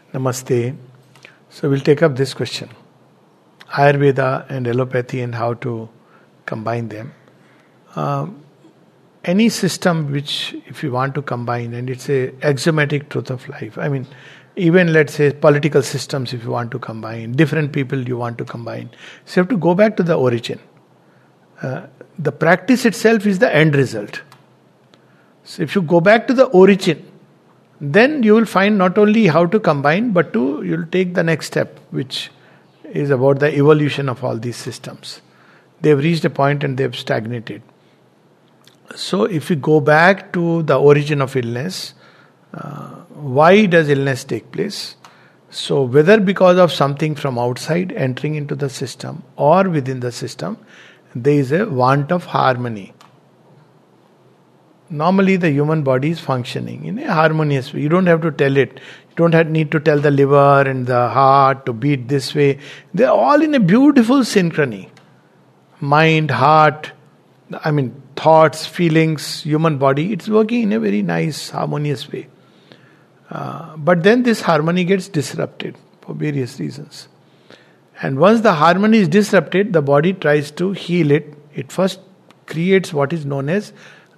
Namaste. So we'll take up this question. Ayurveda and allopathy and how to combine them. Any system which, if you want to combine, and it's a axiomatic truth of life. I mean, even let's say political systems, if you want to combine, different people you want to combine. So you have to go back to the origin. The practice itself is the end result. So if you go back to the origin, then you will find not only how to combine, but you'll take the next step, which is about the evolution of all these systems. They've reached a point and they've stagnated. So if we go back to the origin of illness, why does illness take place? So whether because of something from outside entering into the system or within the system, there is a want of harmony. Normally the human body is functioning in a harmonious way. You don't have to tell it. You don't need to tell the liver and the heart to beat this way. They're all in a beautiful synchrony. Mind, heart, thoughts, feelings, human body, it's working in a very nice, harmonious way. But then this harmony gets disrupted for various reasons. And once the harmony is disrupted, the body tries to heal it. It first creates what is known as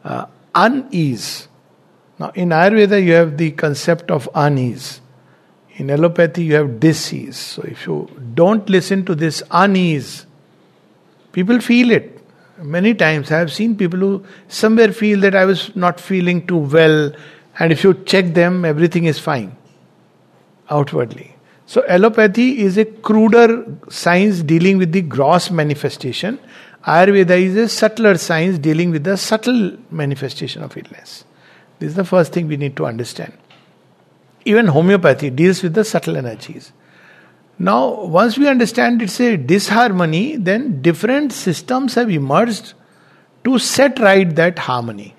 unease. Now in Ayurveda you have the concept of unease. In allopathy you have disease. So if you don't listen to this unease, people feel it. Many times I have seen people who somewhere feel that I was not feeling too well, and if you check them, everything is fine outwardly. So allopathy is a cruder science dealing with the gross manifestation. Ayurveda is a subtler science dealing with the subtle manifestation of illness. This is the first thing we need to understand. Even homeopathy deals with the subtle energies. Now, once we understand it's a disharmony, then different systems have emerged to set right that harmony.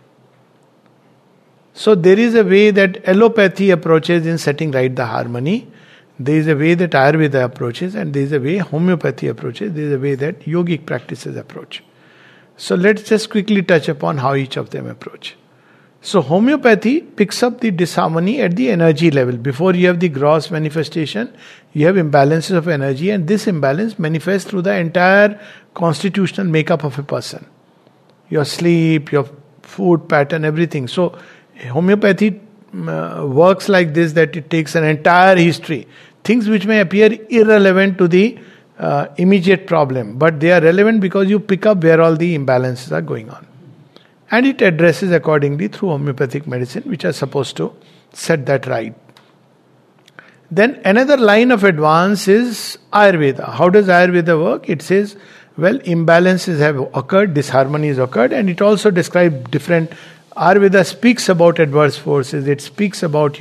So there is a way that allopathy approaches in setting right the harmony. There is a way that Ayurveda approaches, and there is a way homeopathy approaches. There is a way that yogic practices approach. So let's just quickly touch upon how each of them approach. So homeopathy picks up the disharmony at the energy level. Before you have the gross manifestation, you have imbalances of energy, and this imbalance manifests through the entire constitutional makeup of a person. Your sleep, your food pattern, everything. So homeopathy works like this, that it takes an entire history. Things which may appear irrelevant to the immediate problem, but they are relevant because you pick up where all the imbalances are going on. And it addresses accordingly through homeopathic medicine, which are supposed to set that right. Then another line of advance is Ayurveda. How does Ayurveda work? It says, well, imbalances have occurred, disharmony has occurred, and it also describes different. Ayurveda speaks about adverse forces. It speaks about,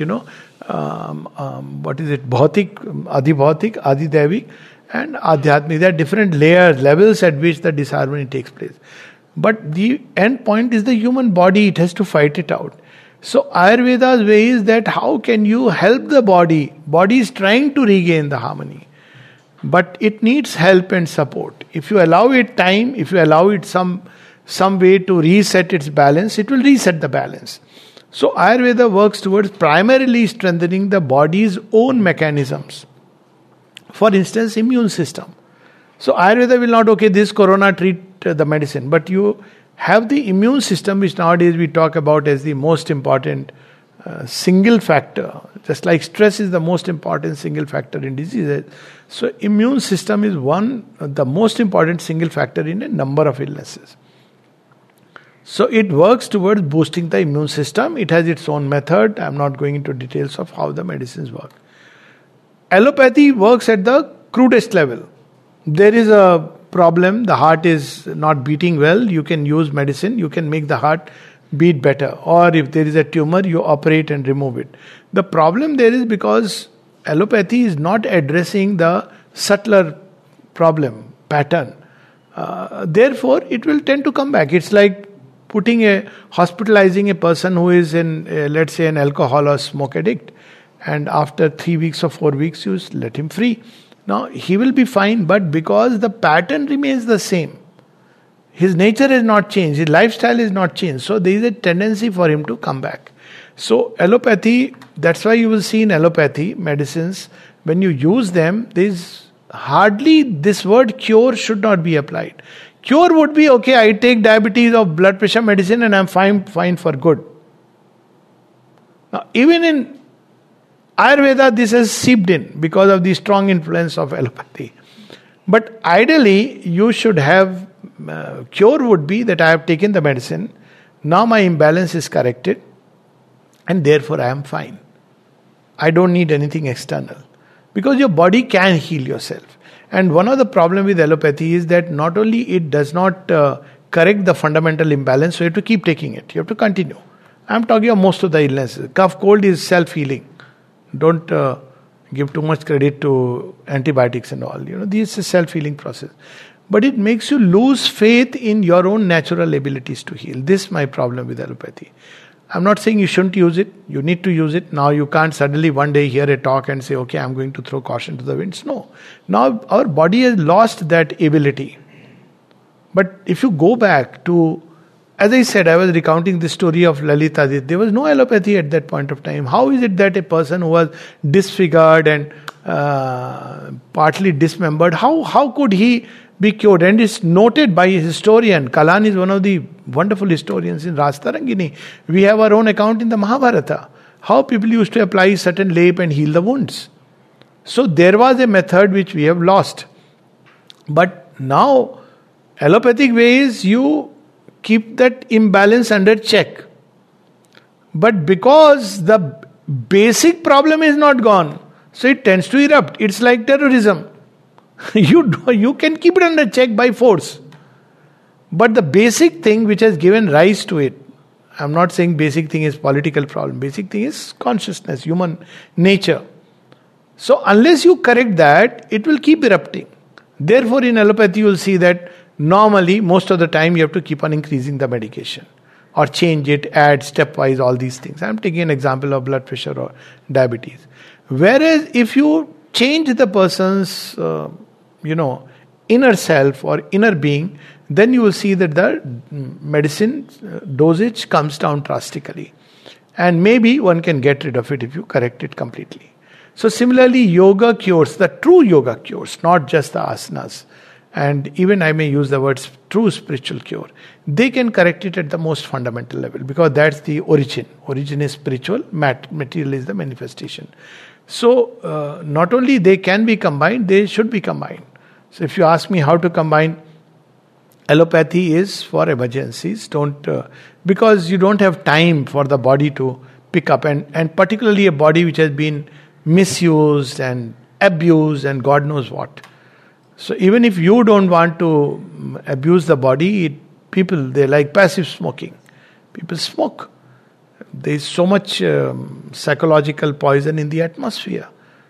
Bhautik, Adhibhautik, Adhidevik, and Adhyatmik. There are different levels at which the disharmony takes place. But the end point is the human body. It has to fight it out. So Ayurveda's way is that how can you help the body? Body is trying to regain the harmony, but it needs help and support. If you allow it time, if you allow it some way to reset its balance, it will reset the balance. So Ayurveda works towards primarily strengthening the body's own mechanisms. For instance, immune system. So Ayurveda will not, this corona, treat the medicine. But you have the immune system, which nowadays we talk about as the most important single factor. Just like stress is the most important single factor in diseases. So immune system is the most important single factor in a number of illnesses. So it works towards boosting the immune system. It has its own method. I'm not going into details of how the medicines work. Allopathy works at the crudest level. There is a problem, the heart is not beating well, you can use medicine, you can make the heart beat better. Or if there is a tumor, you operate and remove it. The problem there is because allopathy is not addressing the subtler problem, pattern. Therefore, it will tend to come back. It's like hospitalizing a person who is let's say an alcohol or smoke addict, and after 3 weeks or 4 weeks, you let him free. Now, he will be fine, but because the pattern remains the same, his nature has not changed, his lifestyle is not changed, so there is a tendency for him to come back. So allopathy, that's why you will see in allopathy medicines, when you use them, there's hardly this word cure should not be applied. Cure would be, okay, I take diabetes or blood pressure medicine and I'm fine for good. Now, even in Ayurveda, this has seeped in because of the strong influence of allopathy. But ideally, you should have, cure would be that I have taken the medicine, now my imbalance is corrected, and therefore I am fine. I don't need anything external. Because your body can heal yourself. And one of the problem with allopathy is that not only it does not correct the fundamental imbalance, so you have to keep taking it. You have to continue. I'm talking of most of the illnesses. Cough, cold is self-healing. Don't give too much credit to antibiotics and all. This is a self-healing process. But it makes you lose faith in your own natural abilities to heal. This is my problem with allopathy. I'm not saying you shouldn't use it. You need to use it. Now you can't suddenly one day hear a talk and say, okay, I'm going to throw caution to the winds. No. Now our body has lost that ability. But if you go back to, as I said, I was recounting the story of Lalita. There was no allopathy at that point of time. How is it that a person who was disfigured and partly dismembered, how could he be cured? And it's noted by a historian. Kalan is one of the wonderful historians in Rastarangini. We have our own account in the Mahabharata. How people used to apply certain lap and heal the wounds. So there was a method which we have lost. But now, allopathic ways, you keep that imbalance under check. But because the basic problem is not gone, so it tends to erupt. It's like terrorism. You can keep it under check by force. But the basic thing which has given rise to it, I'm not saying basic thing is political problem. Basic thing is consciousness, human nature. So unless you correct that, it will keep erupting. Therefore in allopathy you will see that normally most of the time you have to keep on increasing the medication. Or change it, add stepwise, all these things. I'm taking an example of blood pressure or diabetes. Whereas if you change the person's inner self or inner being, then you will see that the medicine dosage comes down drastically. And maybe one can get rid of it if you correct it completely. So similarly, yoga cures, the true yoga cures, not just the asanas. And even I may use the words true spiritual cure. They can correct it at the most fundamental level because that's the origin. Origin is spiritual, material is the manifestation. So not only they can be combined, they should be combined. So if you ask me how to combine, allopathy is for emergencies. Because you don't have time for the body to pick up, and particularly a body which has been misused and abused and God knows what. So even if you don't want to abuse the body, they like passive smoking. People smoke. There is so much psychological poison in the atmosphere.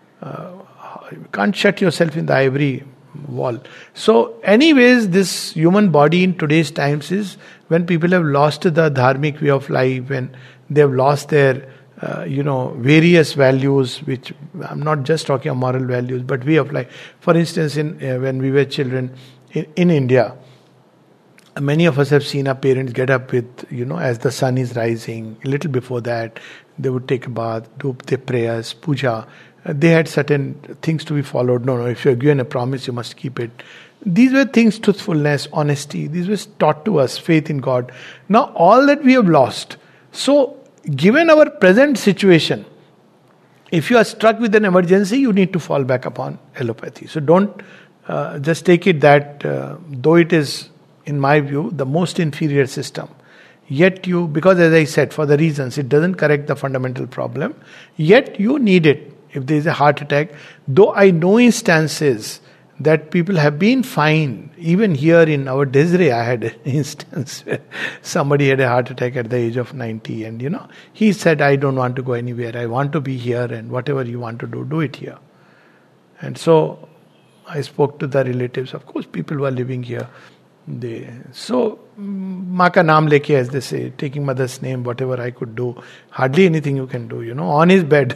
You can't shut yourself in the ivory wall. So anyways, this human body in today's times is when people have lost the dharmic way of life, when they have lost their various values, which I'm not just talking of moral values, but way of life. For instance, when we were children in India, many of us have seen our parents get up with, as the sun is rising, a little before that, they would take a bath, do their prayers, puja. They had certain things to be followed. No, if you're given a promise, you must keep it. These were things, truthfulness, honesty. These were taught to us, faith in God. Now, all that we have lost. So, given our present situation, if you are struck with an emergency, you need to fall back upon allopathy. So, don't just take it that, though it is, in my view, the most inferior system, yet because as I said, for the reasons, it doesn't correct the fundamental problem, yet you need it. If there is a heart attack, though I know instances that people have been fine. Even here in our Desiree, I had an instance where somebody had a heart attack at the age of 90 and he said, I don't want to go anywhere. I want to be here and whatever you want to do it here. And so I spoke to the relatives. Of course, people who are living here. Maa ka naam leke, as they say, taking mother's name, whatever I could do. Hardly anything you can do, on his bed.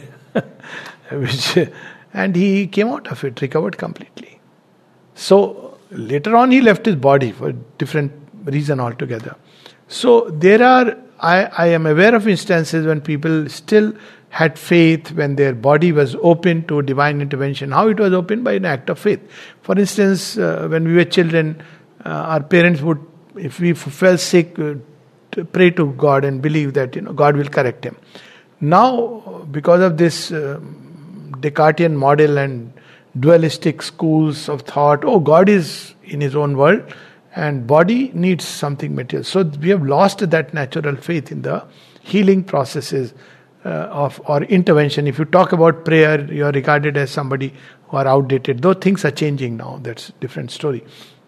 And he came out of it, recovered completely. So later on he left his body for a different reason altogether. So there are I am aware of instances when people still had faith, when their body was open to divine intervention. How it was open? By an act of faith. For instance, when we were children, our parents would, if we fell sick, to pray to God and believe that God will correct him. Now, because of this Descartian model and dualistic schools of thought, God is in his own world and body needs something material. So we have lost that natural faith in the healing processes or intervention. If you talk about prayer, you are regarded as somebody who are outdated. Though things are changing now, that's a different story.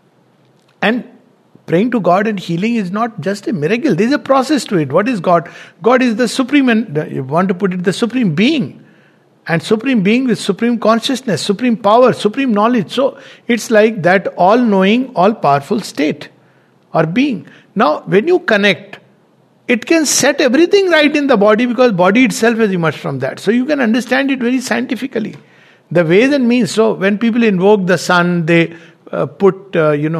And praying to God and healing is not just a miracle. There is a process to it. What is God? God is the supreme, and you want to put it, the supreme being. And supreme being with supreme consciousness, supreme power, supreme knowledge. So it's like that all-knowing, all-powerful state or being. Now, when you connect, it can set everything right in the body because body itself has emerged from that. So you can understand it very scientifically. The ways and means. So when people invoke the sun, they put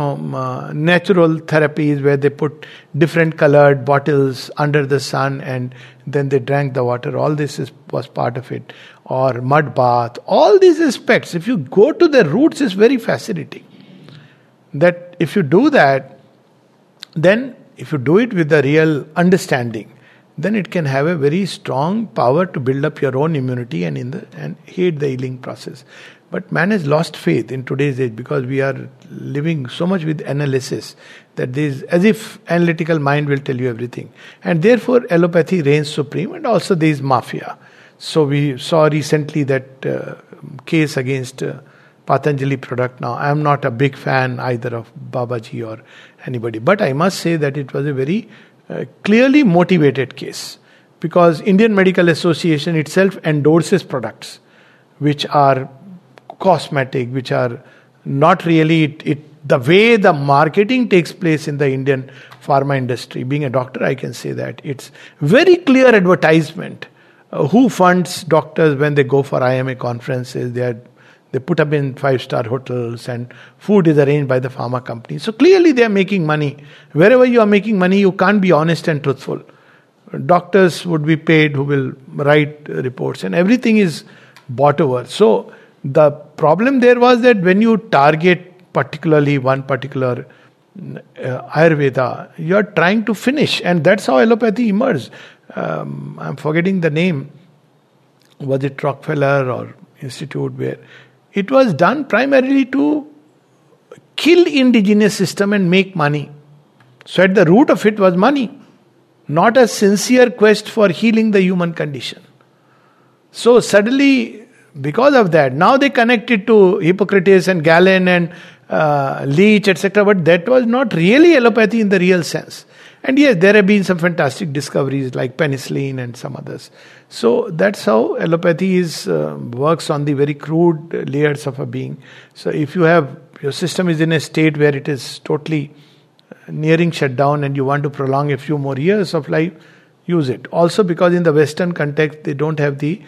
natural therapies where they put different colored bottles under the sun and then they drank the water. All this was part of it. Or mud bath. All these aspects, if you go to the roots, is very fascinating. That if you do that, then if you do it with the real understanding, then it can have a very strong power to build up your own immunity and aid the healing process. But man has lost faith in today's age because we are living so much with analysis that there is, as if analytical mind will tell you everything. And therefore allopathy reigns supreme, and also there is mafia. So we saw recently that case against Patanjali product. Now I am not a big fan either of Babaji or anybody, but I must say that it was a very clearly motivated case, because Indian Medical Association itself endorses products which are cosmetic, which are not really the way the marketing takes place in the Indian pharma industry. Being a doctor, I can say that it's very clear advertisement. Who funds doctors when they go for IMA conferences? They put up in 5-star hotels and food is arranged by the pharma company. So clearly they are making money. Wherever you are making money, you can't be honest and truthful. Doctors would be paid who will write reports and everything is bought over. So the problem there was that when you target particularly one particular Ayurveda, you are trying to finish, and that's how allopathy emerged. I'm forgetting the name. Was it Rockefeller or Institute, where it was done primarily to kill indigenous system and make money. So at the root of it was money, not a sincere quest for healing the human condition. So suddenly, because of that, now they connected to Hippocrates and Galen and Leech, etc. But that was not really allopathy in the real sense. And yes, there have been some fantastic discoveries like penicillin and some others. So that's how allopathy works on the very crude layers of a being. So if your system is in a state where it is totally nearing shutdown and you want to prolong a few more years of life, use it. Also because in the Western context, they don't have the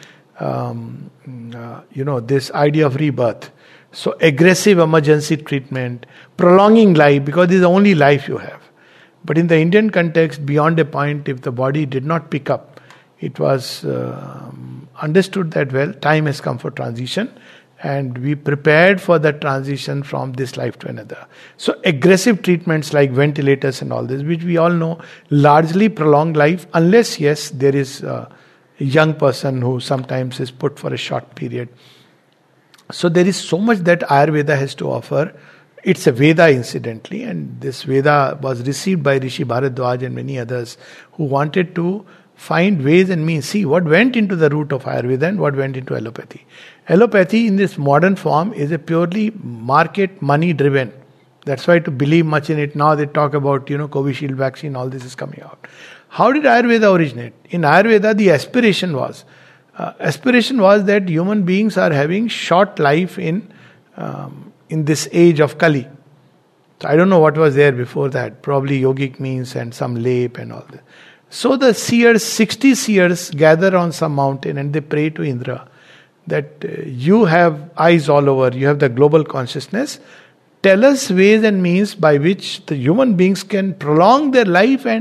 this idea of rebirth. So aggressive emergency treatment, prolonging life, because this is the only life you have. But in the Indian context, beyond a point, if the body did not pick up, it was understood that, well, time has come for transition, and we prepared for the transition from this life to another. So aggressive treatments like ventilators and all this, which we all know, largely prolong life, unless, yes, there is a young person who sometimes is put for a short period. So there is so much that Ayurveda has to offer. It's a Veda, incidentally, and this Veda was received by Rishi Bharadwaj and many others who wanted to find ways and means. See what went into the root of Ayurveda and what went into allopathy. Allopathy in this modern form is a purely market, money driven. That's why to believe much in it, now they talk about, Covishield vaccine, all this is coming out. How did Ayurveda originate? In Ayurveda, the aspiration was that human beings are having short life in this age of Kali. So I don't know what was there before that. Probably yogic means and some lap and all that. So the seers, 60 seers, gather on some mountain and they pray to Indra that you have eyes all over, you have the global consciousness. Tell us ways and means by which the human beings can prolong their life and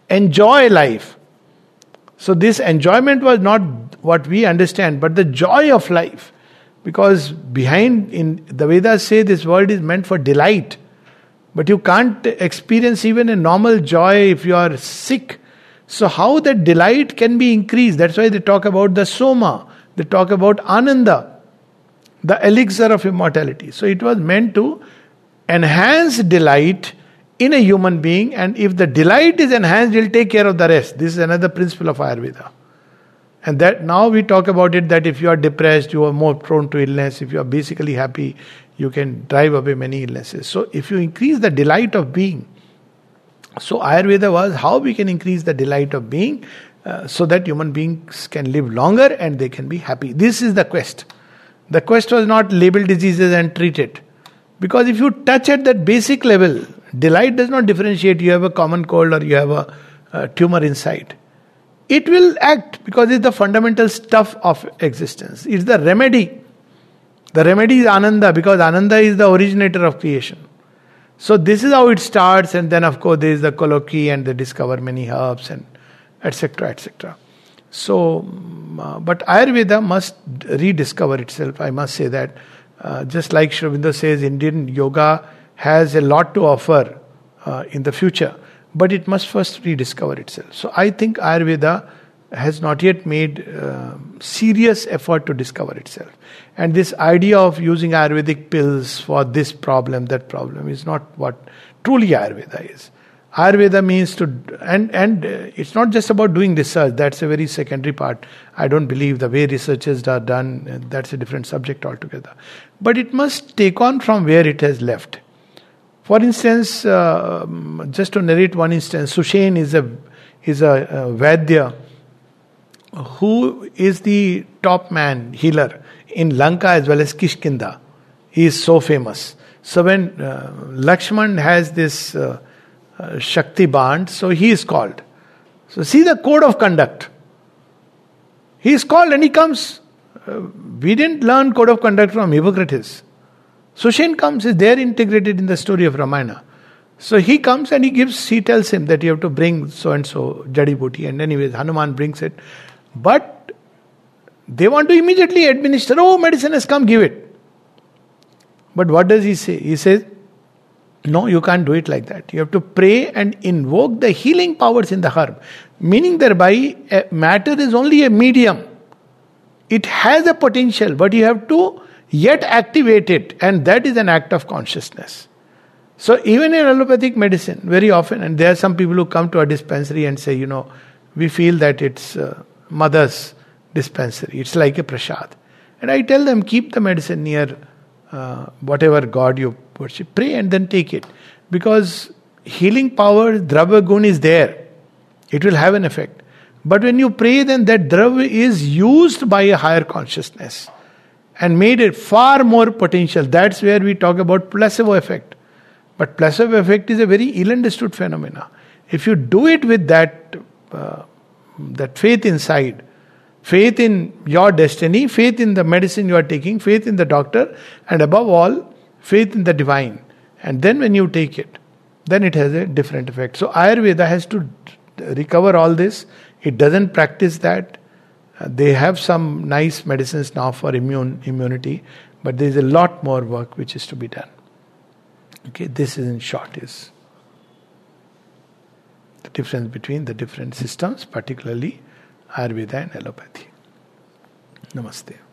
enjoy life. So this enjoyment was not what we understand, but the joy of life. Because behind, in the Vedas say, this word is meant for delight. But you can't experience even a normal joy if you are sick. So how that delight can be increased? That's why they talk about the soma. They talk about ananda, the elixir of immortality. So it was meant to enhance delight in a human being, and if the delight is enhanced, he'll take care of the rest. This is another principle of Ayurveda. And that now we talk about it, that if you are depressed, you are more prone to illness. If you are basically happy, you can drive away many illnesses. So if you increase the delight of being, so Ayurveda was how we can increase the delight of being so that human beings can live longer and they can be happy. This is the quest. The quest was not label diseases and treat it. Because if you touch at that basic level, delight does not differentiate. You have a common cold or you have a tumor inside. It will act because it's the fundamental stuff of existence. It's the remedy. The remedy is Ananda, because Ananda is the originator of creation. So this is how it starts, and then of course there is the colloquy and they discover many herbs and etc. etc. So, but Ayurveda must rediscover itself. I must say that. Just like Sri Aurobindo says, Indian yoga has a lot to offer in the future, but it must first rediscover itself. So I think Ayurveda has not yet made serious effort to discover itself. And this idea of using Ayurvedic pills for this problem, that problem, is not what truly Ayurveda is. Ayurveda means to, and it's not just about doing research, that's a very secondary part. I don't believe the way researches are done, that's a different subject altogether. But it must take on from where it has left. For instance, just to narrate one instance, Sushen is a Vaidya who is the top man, healer in Lanka as well as Kishkinda. He is so famous. So when Lakshman has this Shakti band, so he is called. So see the code of conduct. He is called and he comes. We didn't learn code of conduct from Hippocrates. Sushen comes, is there integrated in the story of Ramayana. So he comes and he tells him that you have to bring so and so Jadi Booty, and anyways Hanuman brings it. But they want to immediately administer, medicine has come, give it. But what does he say? He says, no, you can't do it like that. You have to pray and invoke the healing powers in the herb. Meaning thereby, matter is only a medium. It has a potential, but you have to yet activate it. And that is an act of consciousness. So even in allopathic medicine, very often, and there are some people who come to a dispensary and say, we feel that it's mother's dispensary. It's like a prasad. And I tell them, keep the medicine near whatever God you worship. Pray and then take it. Because healing power, Dravya Gun is there. It will have an effect. But when you pray, then that Dravya is used by a higher consciousness and made it far more potential. That's where we talk about placebo effect. But placebo effect is a very ill-understood phenomena. If you do it with that faith inside, faith in your destiny, faith in the medicine you are taking, faith in the doctor, and above all, faith in the divine. And then when you take it, then it has a different effect. So Ayurveda has to recover all this. It doesn't practice that. They have some nice medicines now for immunity, but there is a lot more work which is to be done. Okay, this is in short is the difference between the different systems, particularly Ayurveda and allopathy. Namaste.